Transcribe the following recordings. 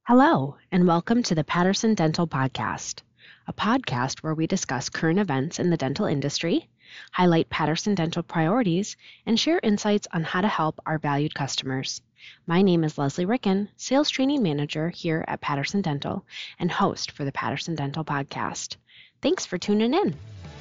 Hello, and welcome to the Patterson Dental Podcast, a podcast where we discuss current events in the dental industry, highlight Patterson Dental priorities, and share insights on how to help our valued customers. My name is Leslie Ricken, Sales Training Manager here at Patterson Dental and host for the Patterson Dental Podcast. Thanks for tuning in.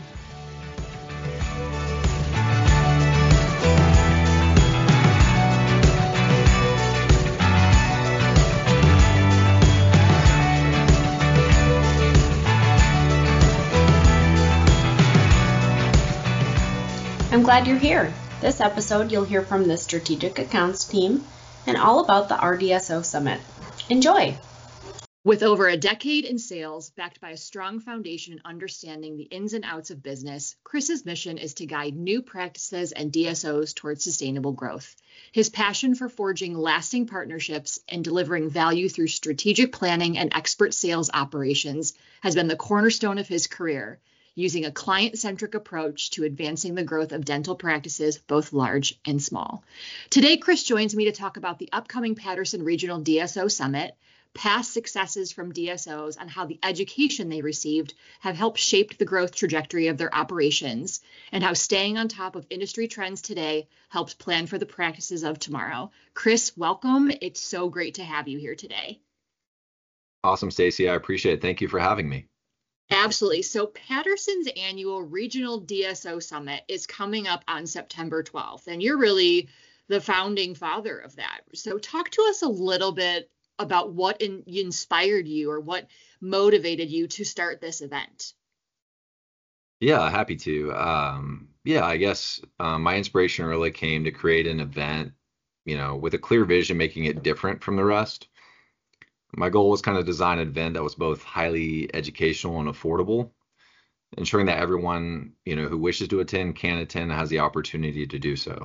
I'm glad you're here. This episode, you'll hear from the Strategic Accounts team and all about the RDSO Summit. Enjoy! With over a decade in sales, backed by a strong foundation in understanding the ins and outs of business, Chris's mission is to guide new practices and DSOs towards sustainable growth. His passion for forging lasting partnerships and delivering value through strategic planning and expert sales operations has been the cornerstone of his career, using a client-centric approach to advancing the growth of dental practices, both large and small. Today, Chris joins me to talk about the upcoming Patterson Regional DSO Summit, past successes from DSOs, and how the education they received have helped shape the growth trajectory of their operations, and how staying on top of industry trends today helps plan for the practices of tomorrow. Chris, welcome. It's so great to have you here today. Awesome, Stacy. I appreciate it. Thank you for having me. Absolutely. So Patterson's annual Regional DSO Summit is coming up on September 12th, and you're really the founding father of that. So talk to us a little bit about what inspired you or what motivated you to start this event. Yeah, happy to. I guess my inspiration really came to create an event, with a clear vision, making it different from the rest. My goal was kind of design an event that was both highly educational and affordable, ensuring that everyone, who wishes to attend can attend and has the opportunity to do so.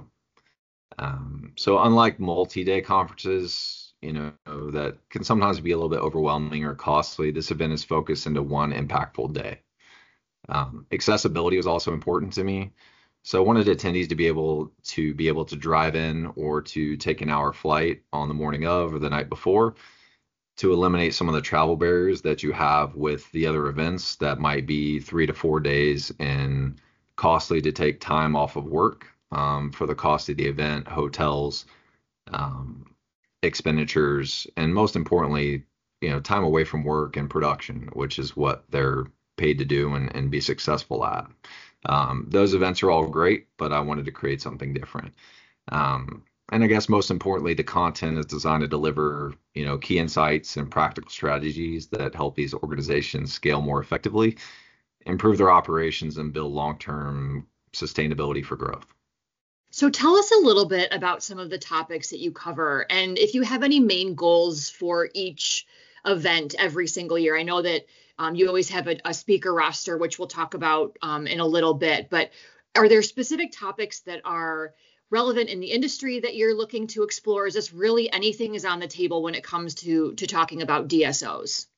So unlike multi-day conferences, that can sometimes be a little bit overwhelming or costly, this event is focused into one impactful day. Accessibility was also important to me. So I wanted attendees to be able to drive in or to take an hour flight on the morning of or the night before, to eliminate some of the travel barriers that you have with the other events that might be 3 to 4 days and costly to take time off of work for the cost of the event, hotels, expenditures, and most importantly, time away from work and production, which is what they're paid to do and be successful at. Those events are all great, but I wanted to create something different. And I guess most importantly, the content is designed to deliver, key insights and practical strategies that help these organizations scale more effectively, improve their operations, and build long-term sustainability for growth. So tell us a little bit about some of the topics that you cover, and if you have any main goals for each event every single year. I know that you always have a speaker roster, which we'll talk about in a little bit, but are there specific topics that are relevant in the industry that you're looking to explore? Is this really anything is on the table when it comes to talking about DSOs?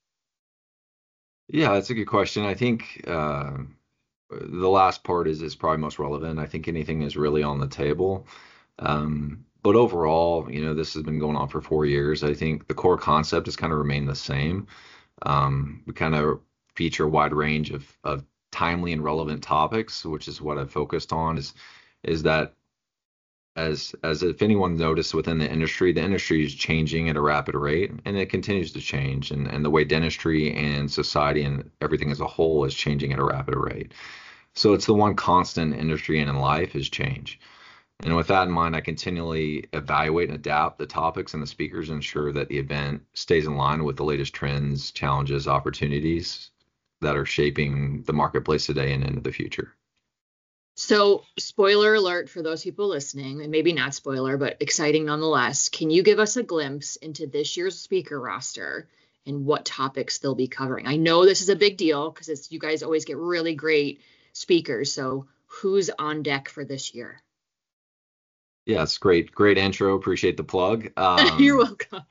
Yeah, that's a good question. I think the last part is probably most relevant. I think anything is really on the table. But overall, this has been going on for 4 years. I think the core concept has kind of remained the same. We kind of feature a wide range of timely and relevant topics, which is what I've focused on, is that as if anyone noticed within the industry is changing at a rapid rate, and it continues to change, and the way dentistry and society and everything as a whole is changing at a rapid rate. So it's the one constant industry and in life is change. And with that in mind, I continually evaluate and adapt the topics and the speakers, and ensure that the event stays in line with the latest trends, challenges, opportunities that are shaping the marketplace today and into the future. So, spoiler alert for those people listening, and maybe not spoiler, but exciting nonetheless. Can you give us a glimpse into this year's speaker roster and what topics they'll be covering? I know this is a big deal because you guys always get really great speakers. So who's on deck for this year? Yeah, it's great. Great intro. Appreciate the plug. You're welcome.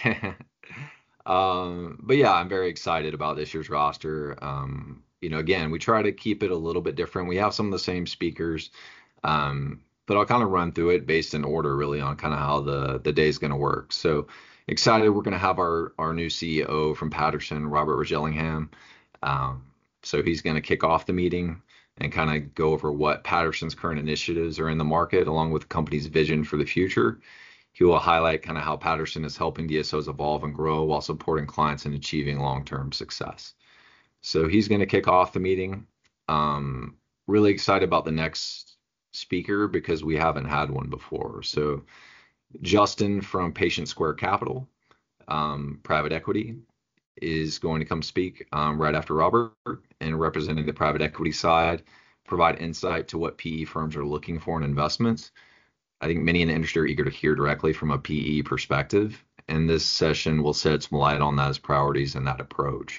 But yeah, I'm very excited about this year's roster. Again, we try to keep it a little bit different. We have some of the same speakers, but I'll kind of run through it based in order, really, on kind of how the day is going to work. So excited. We're going to have our new CEO from Patterson, Robert Rogellingham. So he's going to kick off the meeting and kind of go over what Patterson's current initiatives are in the market, along with the company's vision for the future. He will highlight kind of how Patterson is helping DSOs evolve and grow while supporting clients and achieving long-term success. So he's going to kick off the meeting. Really excited about the next speaker because we haven't had one before. So Justin from Patient Square Capital, private equity, is going to come speak right after Robert, and representing the private equity side, provide insight to what PE firms are looking for in investments. I think many in the industry are eager to hear directly from a PE perspective, and this session will shed some light on those priorities and that approach.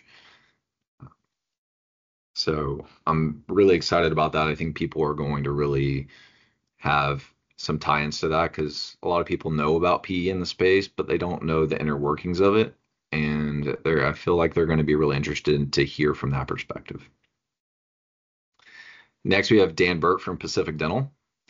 So I'm really excited about that. I think people are going to really have some tie-ins to that because a lot of people know about PE in the space, but they don't know the inner workings of it. And I feel like they're going to be really interested to hear from that perspective. Next, we have Dan Burt from Pacific Dental.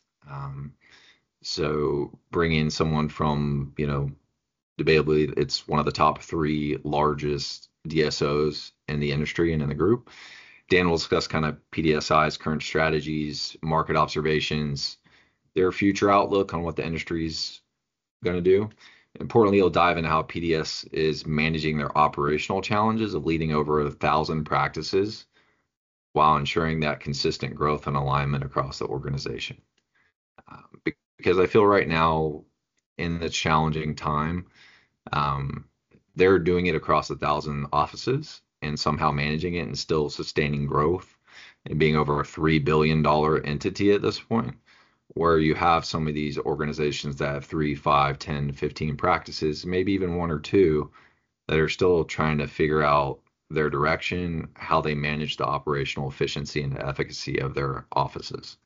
So bringing someone from, debatably, it's one of the top 3 largest DSOs in the industry and in the group. Dan will discuss kind of PDSI's current strategies, market observations, their future outlook on what the industry's going to do. Importantly, he'll dive into how PDS is managing their operational challenges of leading over 1,000 practices while ensuring that consistent growth and alignment across the organization. Because I feel right now in this challenging time, they're doing it across 1,000 offices and somehow managing it and still sustaining growth and being over a $3 billion entity at this point, where you have some of these organizations that have 3, 5, 10, 15 practices, maybe even 1 or 2, that are still trying to figure out their direction, how they manage the operational efficiency and the efficacy of their offices.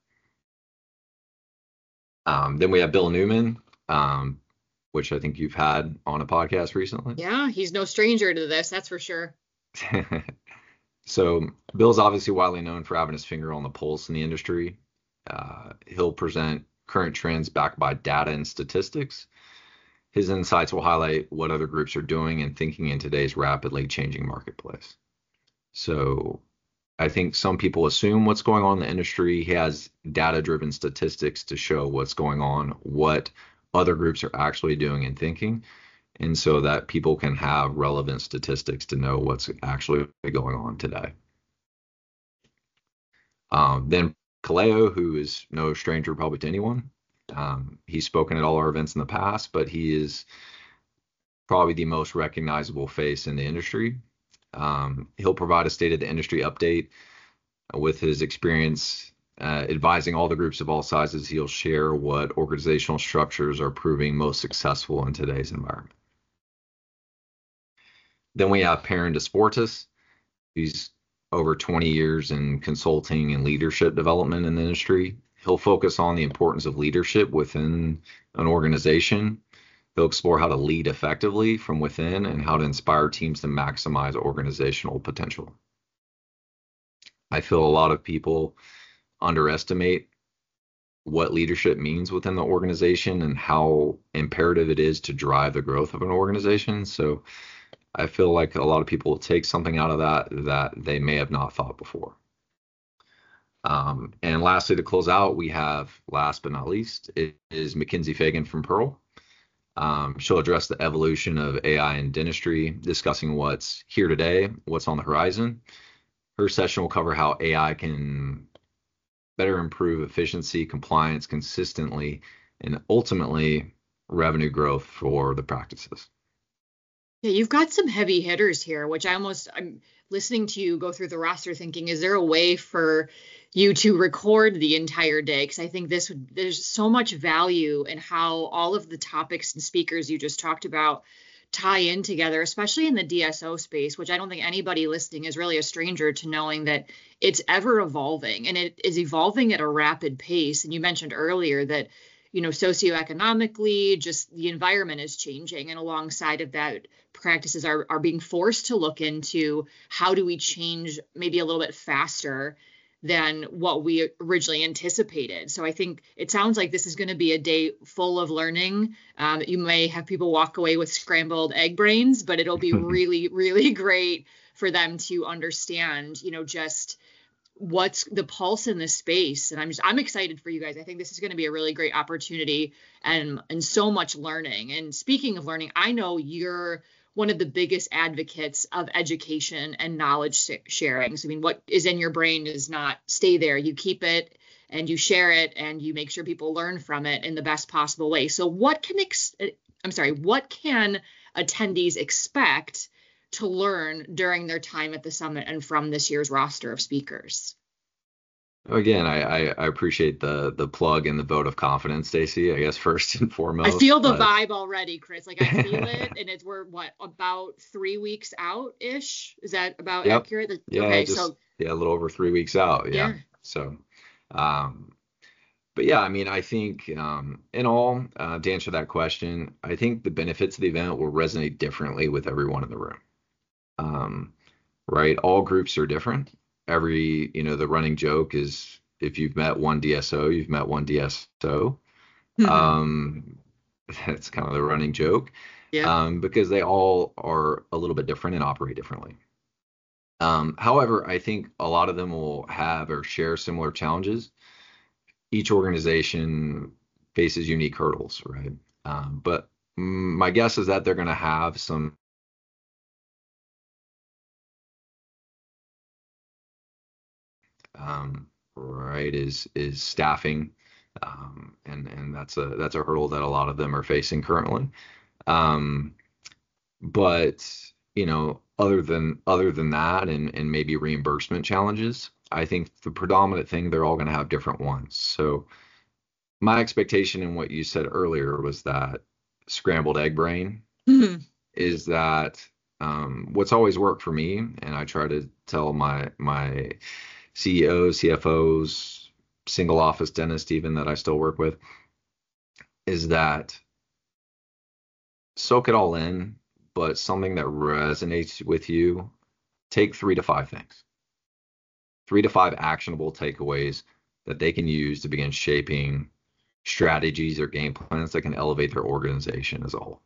Then we have Bill Newman, which I think you've had on a podcast recently. Yeah, he's no stranger to this, that's for sure. So Bill's obviously widely known for having his finger on the pulse in the industry. He'll present current trends backed by data and statistics. His insights will highlight what other groups are doing and thinking in today's rapidly changing marketplace. So I think some people assume what's going on in the industry. He has data-driven statistics to show what's going on, what other groups are actually doing and thinking, and so that people can have relevant statistics to know what's actually going on today. Then Kaleo, who is no stranger probably to anyone. He's spoken at all our events in the past, but he is probably the most recognizable face in the industry. He'll provide a state of the industry update with his experience advising all the groups of all sizes. He'll share what organizational structures are proving most successful in today's environment. Then we have Perrin Desportis. He's over 20 years in consulting and leadership development in the industry. He'll focus on the importance of leadership within an organization. He'll explore how to lead effectively from within and how to inspire teams to maximize organizational potential. I feel a lot of people underestimate what leadership means within the organization and how imperative it is to drive the growth of an organization. So I feel like a lot of people will take something out of that they may have not thought before. And lastly, to close out, we have, last but not least, it is Mackenzie Fagan from Pearl. She'll address the evolution of AI in dentistry, discussing what's here today, what's on the horizon. Her session will cover how AI can better improve efficiency, compliance, consistently, and ultimately revenue growth for the practices. Yeah, you've got some heavy hitters here, which I'm listening to you go through the roster thinking, is there a way for you to record the entire day? Because I think there's so much value in how all of the topics and speakers you just talked about tie in together, especially in the DSO space, which I don't think anybody listening is really a stranger to knowing that it's ever evolving and it is evolving at a rapid pace. And you mentioned earlier that, socioeconomically, just the environment is changing. And alongside of that, practices are being forced to look into how do we change maybe a little bit faster than what we originally anticipated. So I think it sounds like this is going to be a day full of learning. You may have people walk away with scrambled egg brains, but it'll be really, really great for them to understand, just what's the pulse in this space. And I'm excited for you guys. I think this is going to be a really great opportunity and so much learning. And speaking of learning, I know you're one of the biggest advocates of education and knowledge sharing. So, I mean, what is in your brain does not stay there. You keep it and you share it and you make sure people learn from it in the best possible way. So what can attendees expect to learn during their time at the summit and from this year's roster of speakers? Again, I appreciate the plug and the vote of confidence, Stacy, I guess first and foremost. I feel the vibe already, Chris. Like I feel it. And we're about 3 weeks out ish. Is that about accurate? Yeah, okay, a little over 3 weeks out. Yeah. So, but yeah, I mean, I think in all, to answer that question, I think the benefits of the event will resonate differently with everyone in the room. Right? All groups are different. The running joke is if you've met one DSO, you've met one DSO. That's kind of the running joke. Yeah. Because they all are a little bit different and operate differently. However, I think a lot of them will have or share similar challenges. Each organization faces unique hurdles, right? But my guess is that they're going to have some right is staffing, and that's a hurdle that a lot of them are facing currently. But other than that and maybe reimbursement challenges, I think the predominant thing, they're all going to have different ones. So my expectation in what you said earlier was that scrambled egg brain is that what's always worked for me, and I try to tell my CEOs, CFOs, single office dentists even that I still work with, is that soak it all in, but something that resonates with you, take 3 to 5 things. 3 to 5 actionable takeaways that they can use to begin shaping strategies or game plans that can elevate their organization as a whole.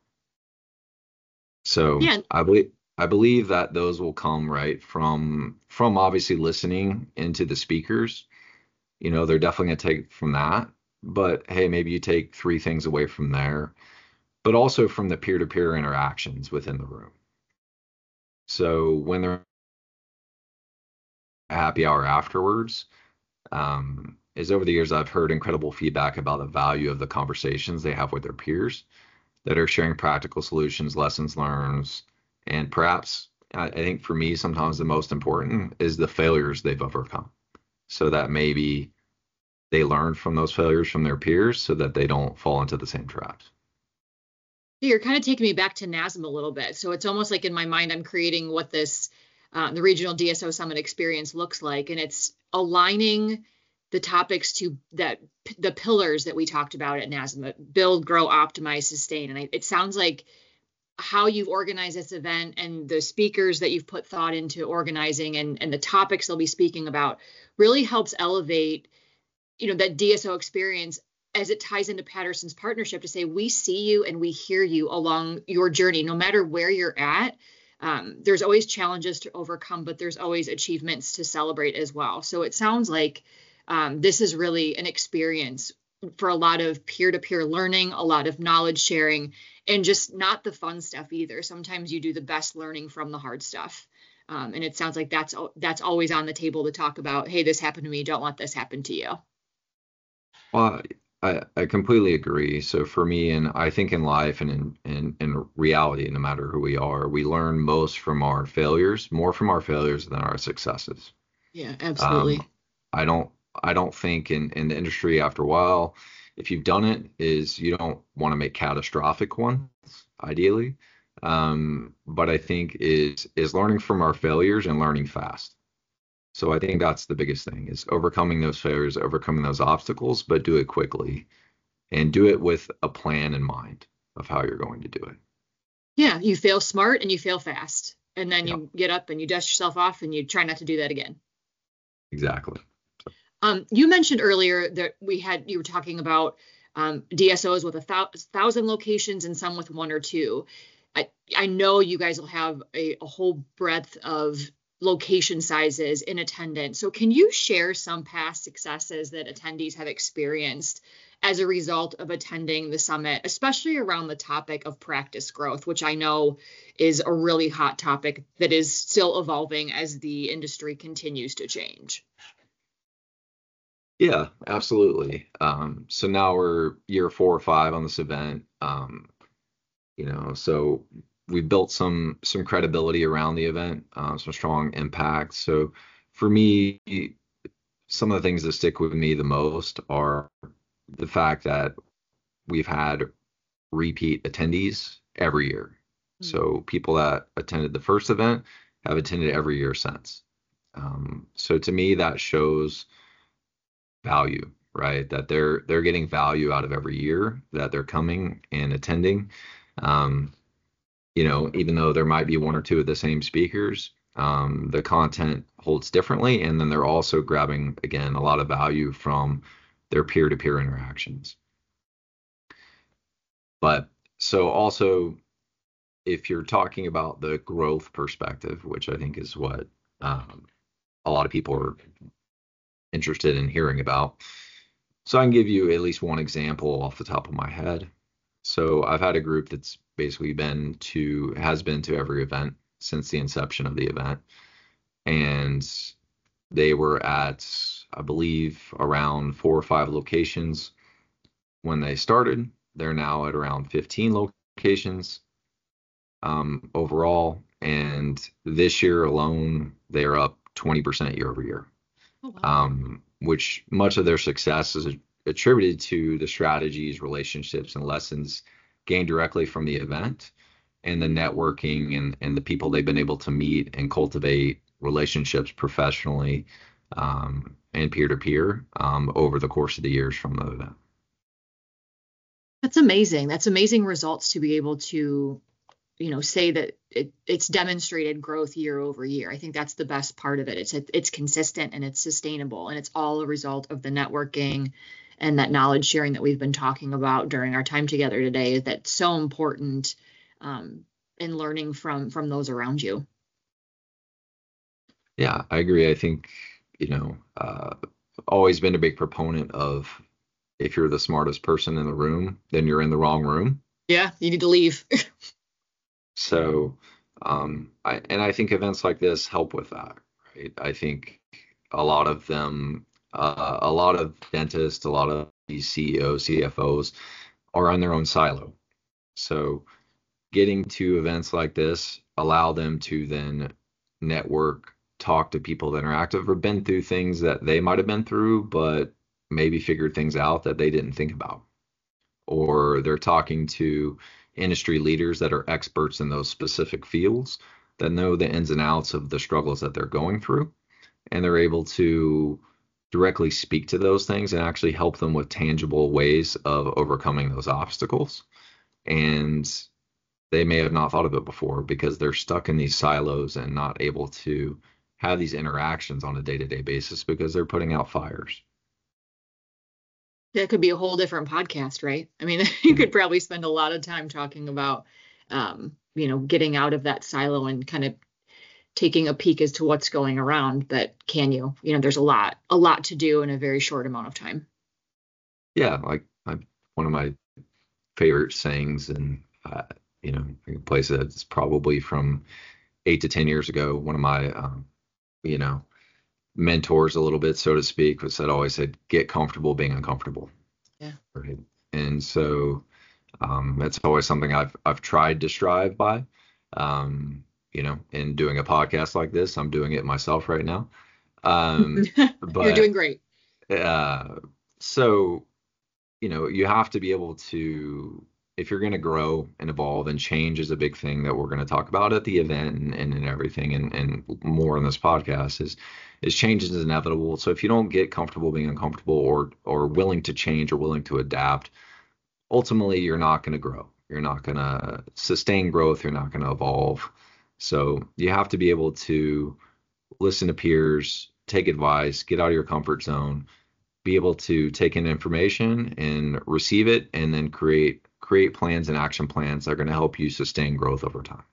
So yeah. I believe that those will come right from obviously listening into the speakers. They're definitely going to take from that. But hey, maybe you take 3 things away from there, but also from the peer-to-peer interactions within the room. So when they're happy hour afterwards, is over the years I've heard incredible feedback about the value of the conversations they have with their peers that are sharing practical solutions, lessons learned, and perhaps I think for me sometimes the most important is the failures they've overcome, so that maybe they learn from those failures from their peers so that they don't fall into the same traps. You're kind of taking me back to NASM a little bit. So it's almost like in my mind, I'm creating what this, the Regional DSO Summit experience looks like. And it's aligning the topics to the pillars that we talked about at NASM: build, grow, optimize, sustain. And it sounds like how you've organized this event and the speakers that you've put thought into organizing and the topics they'll be speaking about really helps elevate, that DSO experience as it ties into Patterson's partnership to say, we see you and we hear you along your journey, no matter where you're at. There's always challenges to overcome, but there's always achievements to celebrate as well. So it sounds like this is really an experience for a lot of peer-to-peer learning, a lot of knowledge sharing, and just not the fun stuff either. Sometimes you do the best learning from the hard stuff. And it sounds like that's always on the table to talk about, hey, this happened to me, don't let this happen to you. Well, I completely agree. So for me, and I think in life and in reality, no matter who we are, we learn most from our failures, more from our failures than our successes. Yeah, absolutely. I don't think in the industry after a while, if you've done it, is you don't want to make catastrophic ones, ideally. But I think is learning from our failures and learning fast. So I think that's the biggest thing, is overcoming those failures, overcoming those obstacles, but do it quickly and do it with a plan in mind of how you're going to do it. Yeah, you fail smart and you fail fast. And then you get up and you dust yourself off and you try not to do that again. Exactly. You mentioned earlier that you were talking about DSOs with 1,000 locations and some with one or two. I know you guys will have a whole breadth of location sizes in attendance. So can you share some past successes that attendees have experienced as a result of attending the summit, especially around the topic of practice growth, which I know is a really hot topic that is still evolving as the industry continues to change? Yeah, absolutely. So now we're year 4 or 5 on this event. So we've built some credibility around the event, some strong impact. So for me, some of the things that stick with me the most are the fact that we've had repeat attendees every year. So people that attended the first event have attended every year since. So to me, that shows value, right? That they're getting value out of every year that they're coming and attending. Even though there might be one or two of the same speakers, the content holds differently, and then they're also grabbing, again, a lot of value from their peer-to-peer interactions. But so also, if you're talking about the growth perspective, which I think is what a lot of people are interested in hearing about. So I can give you at least one example off the top of my head. So I've had a group that's basically has been to every event since the inception of the event. And they were at, I believe, around 4 or 5 locations when they started. They're now at around 15 locations overall. And this year alone, they're up 20% year over year. Oh, wow. Which much of their success is attributed to the strategies, relationships, and lessons gained directly from the event, and the networking and the people they've been able to meet and cultivate relationships professionally and peer-to-peer over the course of the years from the event. That's amazing. That's amazing results to be able to, say that it's demonstrated growth year over year. I think that's the best part of it. It's consistent and it's sustainable, and it's all a result of the networking and that knowledge sharing that we've been talking about during our time together today. That's so important in learning from those around you. Yeah, I agree. I think, always been a big proponent of, if you're the smartest person in the room, then you're in the wrong room. Yeah, you need to leave. So, I think events like this help with that, right? I think a lot of them, a lot of dentists, a lot of these CEOs, CFOs are on their own silo. So getting to events like this allow them to then network, talk to people that are active or been through things that they might have been through, but maybe figured things out that they didn't think about. Or they're talking to industry leaders that are experts in those specific fields that know the ins and outs of the struggles that they're going through. And they're able to directly speak to those things and actually help them with tangible ways of overcoming those obstacles. And they may have not thought of it before because they're stuck in these silos and not able to have these interactions on a day-to-day basis because they're putting out fires. That could be a whole different podcast, right? I mean, you could probably spend a lot of time talking about, getting out of that silo and kind of taking a peek as to what's going around. But can you? There's a lot to do in a very short amount of time. Yeah, like one of my favorite sayings, and a place that's probably from 8 to 10 years ago. One of my, mentors, a little bit, so to speak, always said, "Get comfortable being uncomfortable." Yeah. Right. And so that's always something I've tried to strive by. In doing a podcast like this, I'm doing it myself right now. But you're doing great. So, you have to be able to, if you're going to grow and evolve, and change is a big thing that we're going to talk about at the event and everything, and more in this podcast, is change is inevitable. So if you don't get comfortable being uncomfortable or willing to change or willing to adapt, ultimately you're not going to grow. You're not going to sustain growth. You're not going to evolve. So you have to be able to listen to peers, take advice, get out of your comfort zone, be able to take in information and receive it, and then create plans and action plans that are going to help you sustain growth over time.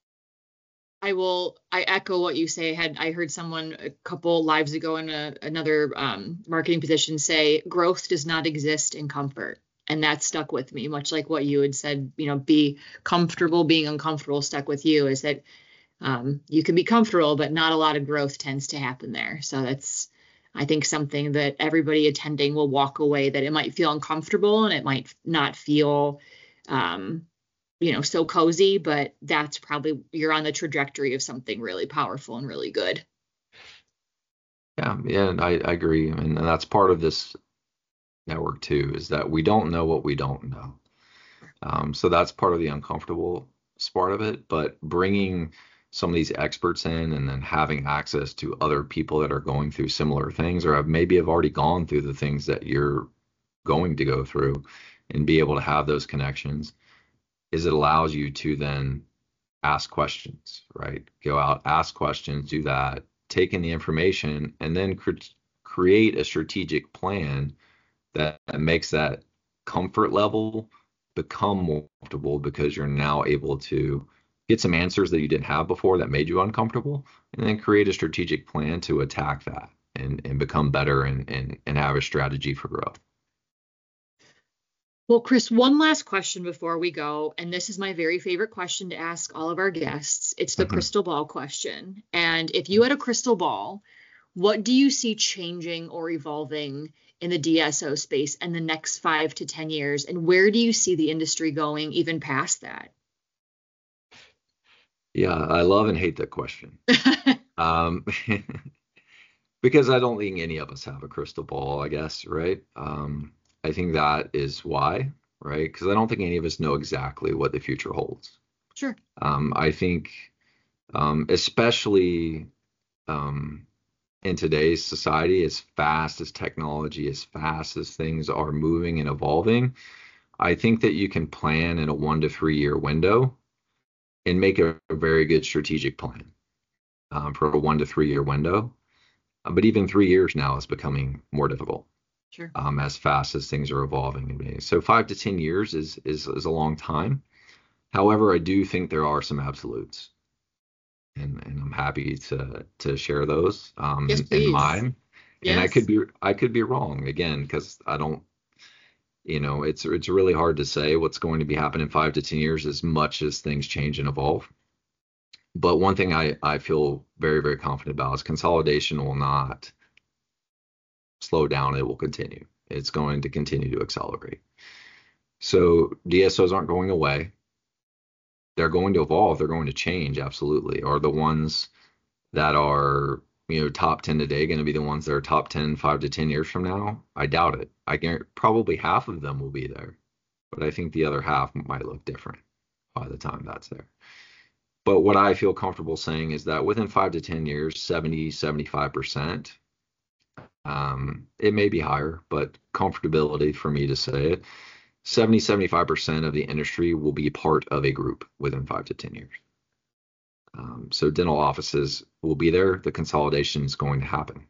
I echo what you say. I heard someone a couple lives ago in another marketing position say growth does not exist in comfort. And that stuck with me, much like what you had said, be comfortable, being uncomfortable stuck with you, is that you can be comfortable, but not a lot of growth tends to happen there. So that's, I think, something that everybody attending will walk away, that it might feel uncomfortable and it might not feel so cozy, but that's probably, you're on the trajectory of something really powerful and really good. Yeah, I agree. And that's part of this network too, is that we don't know what we don't know. So that's part of the uncomfortable part of it, but bringing some of these experts in and then having access to other people that are going through similar things, or have already gone through the things that you're going to go through, and be able to have those connections, is it allows you to then ask questions, right? Go out, ask questions, do that, take in the information, and then create a strategic plan that makes that comfort level become more comfortable, because you're now able to get some answers that you didn't have before that made you uncomfortable, and then create a strategic plan to attack that and become better and have a strategy for growth. Well, Chris, one last question before we go, and this is my very favorite question to ask all of our guests. It's the crystal ball question. And if you had a crystal ball, what do you see changing or evolving in the DSO space in the next 5 to 10 years? And where do you see the industry going even past that? Yeah, I love and hate that question. Because I don't think any of us have a crystal ball, I guess, right? I think that is why, right? Because I don't think any of us know exactly what the future holds. Sure. I think, especially in today's society, as fast as technology, as fast as things are moving and evolving, I think that you can plan in a 1 to 3 year window and make a very good strategic plan for a 1 to 3 year window. But even 3 years now is becoming more difficult. Sure. As fast as things are evolving. So 5 to 10 years is a long time. However, I do think there are some absolutes, and I'm happy to share those Yes, in mine. Yes. And I could be wrong again, because I don't, it's really hard to say what's going to be happening in 5 to 10 years, as much as things change and evolve. But one thing I feel very, very confident about is consolidation will not slow down. It will continue. It's going to continue to accelerate. So DSOs aren't going away. They're going to evolve. They're going to change. Absolutely. Are the ones that are, top 10 today going to be the ones that are top 10 5 to 10 years from now? I doubt it. I guarantee probably half of them will be there, but I think the other half might look different by the time that's there. But what I feel comfortable saying is that within 5 to 10 years, 70, 75%, it may be higher, but comfortability for me to say it, 70, 75% of the industry will be part of a group within 5 to 10 years. So dental offices will be there. The consolidation is going to happen.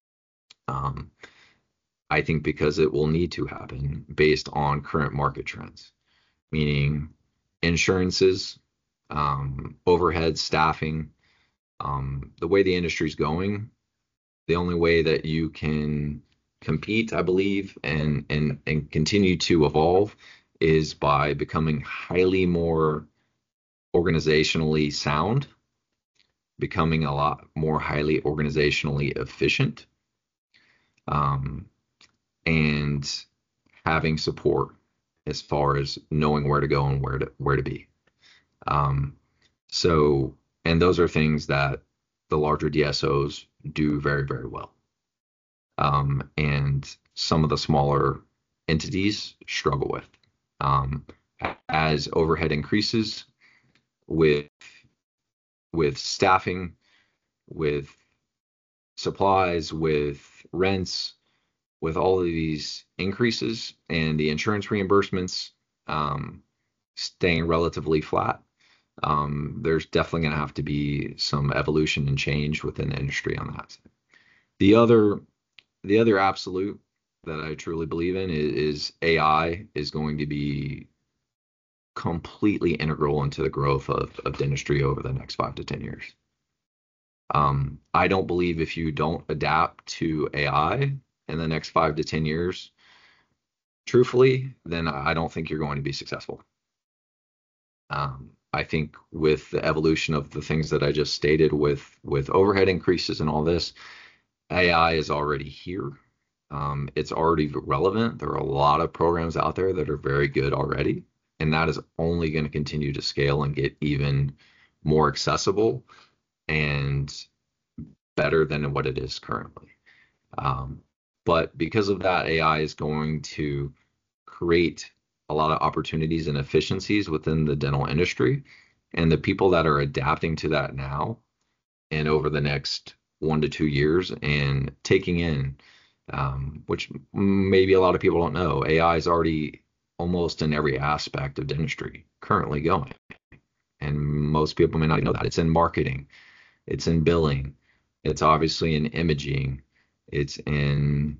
I think because it will need to happen based on current market trends, meaning insurances, overhead, staffing, the way the industry is going. The only way that you can compete, I believe, and continue to evolve is by becoming highly more organizationally sound, becoming a lot more highly organizationally efficient, and having support as far as knowing where to go and where to be. And those are things that the larger DSOs do very, very well. And some of the smaller entities struggle with. As overhead increases with staffing, with supplies, with rents, with all of these increases and the insurance reimbursements staying relatively flat, there's definitely going to have to be some evolution and change within the industry on that. The other the other absolute that I truly believe in is AI is going to be completely integral into the growth of dentistry over the next 5 to 10 years. I don't believe if you don't adapt to AI in the next 5 to 10 years, truthfully, then I don't think you're going to be successful. I think with the evolution of the things that I just stated with overhead increases and all this, AI is already here. It's already relevant. There are a lot of programs out there that are very good already, and that is only going to continue to scale and get even more accessible and better than what it is currently. But because of that, AI is going to create a lot of opportunities and efficiencies within the dental industry. And the people that are adapting to that now and over the next 1 to 2 years and taking in, which maybe a lot of people don't know, AI is already almost in every aspect of dentistry currently going. And most people may not know that. It's in marketing, it's in billing, it's obviously in imaging, it's in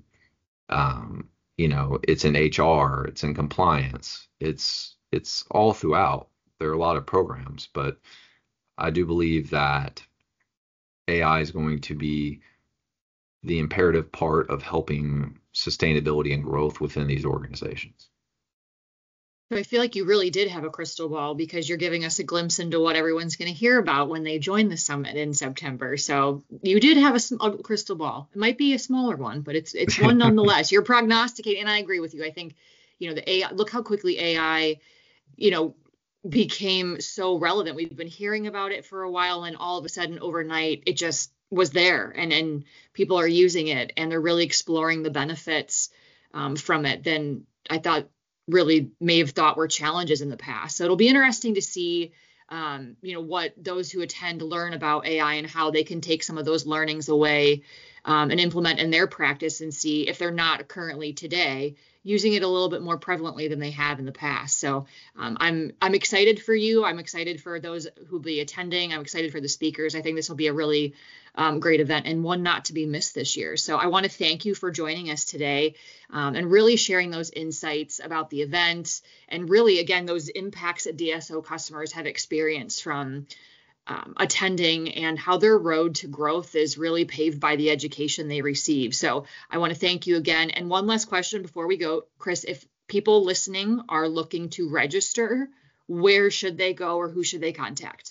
it's in HR, it's in compliance, it's all throughout. There are a lot of programs, but I do believe that AI is going to be the imperative part of helping sustainability and growth within these organizations. So I feel like you really did have a crystal ball because you're giving us a glimpse into what everyone's going to hear about when they join the summit in September. So you did have a crystal ball. It might be a smaller one, but it's one nonetheless. You're prognosticating, and I agree with you. I think, the AI, look how quickly AI, became so relevant. We've been hearing about it for a while, and all of a sudden overnight it just was there, and people are using it, and they're really exploring the benefits from it than I thought really may have thought were challenges in the past. So it'll be interesting to see, what those who attend learn about AI and how they can take some of those learnings away and implement in their practice and see if they're not currently today using it a little bit more prevalently than they have in the past. So I'm excited for you. I'm excited for those who'll be attending. I'm excited for the speakers. I think this will be a really great event and one not to be missed this year. So I want to thank you for joining us today and really sharing those insights about the event and really, again, those impacts that DSO customers have experienced from attending and how their road to growth is really paved by the education they receive. So I want to thank you again. And one last question before we go, Chris, if people listening are looking to register, where should they go or who should they contact?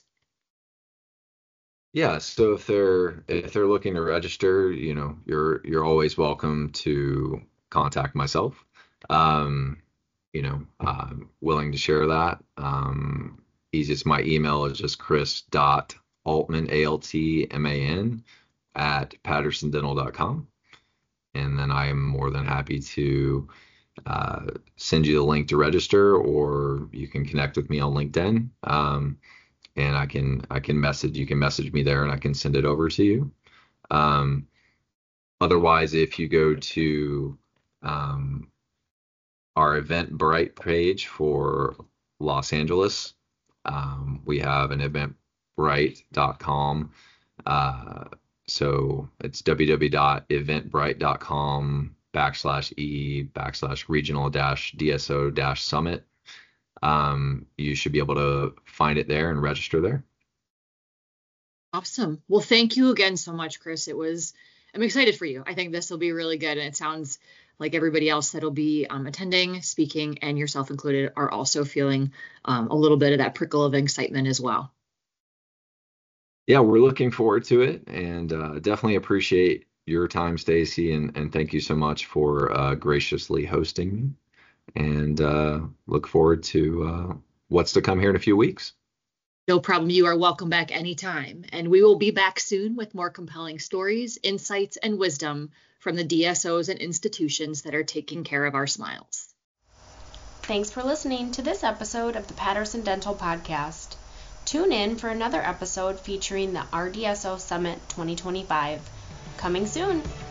Yeah, so if they're looking to register, you're always welcome to contact myself. I'm willing to share that. Easiest, my email is just chris.altman, ALTMAN, @pattersondental.com. And then I am more than happy to send you the link to register, or you can connect with me on LinkedIn. And I can you can message me there and I can send it over to you. Otherwise, if you go to our Eventbrite page for Los Angeles, we have an eventbrite.com. So it's www.eventbrite.com/e/regional-DSO-summit. You should be able to find it there and register there. Awesome. Well, thank you again so much, Chris. I'm excited for you. I think this will be really good. And it sounds like everybody else that'll be attending, speaking, and yourself included are also feeling a little bit of that prickle of excitement as well. Yeah, we're looking forward to it, and definitely appreciate your time, Stacy, and thank you so much for graciously hosting me. And look forward to what's to come here in a few weeks. No problem. You are welcome back anytime. And we will be back soon with more compelling stories, insights, and wisdom from the DSOs and institutions that are taking care of our smiles. Thanks for listening to this episode of the Patterson Dental Podcast. Tune in for another episode featuring the RDSO Summit 2025. Coming soon.